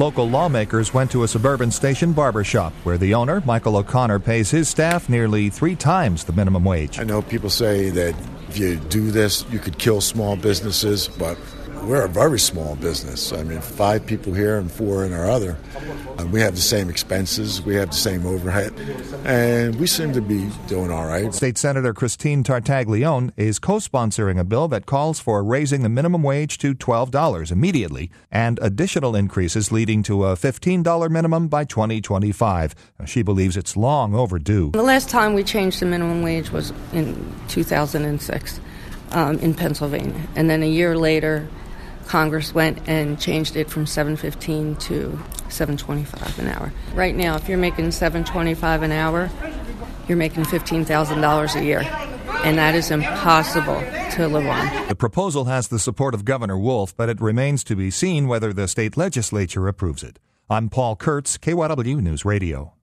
Local lawmakers went to a suburban station barbershop where the owner, Michael O'Connor, pays his staff nearly 3 times the minimum wage. I know people say that if you do this, you could kill small businesses, but we're a very small business. I mean, 5 people here and 4 in our other. We have the same expenses, we have the same overhead, and we seem to be doing all right. State Senator Christine Tartaglione is co-sponsoring a bill that calls for raising the minimum wage to $12 immediately and additional increases leading to a $15 minimum by 2025. She believes it's long overdue. The last time we changed the minimum wage was in 2006 in Pennsylvania, and then a year later Congress went and changed it from $7.15 to $7.25 an hour. Right now, if you're making $7.25 an hour, you're making $15,000 a year, and that is impossible to live on. The proposal has the support of Governor Wolf, but it remains to be seen whether the state legislature approves it. I'm Paul Kurtz, KYW News Radio.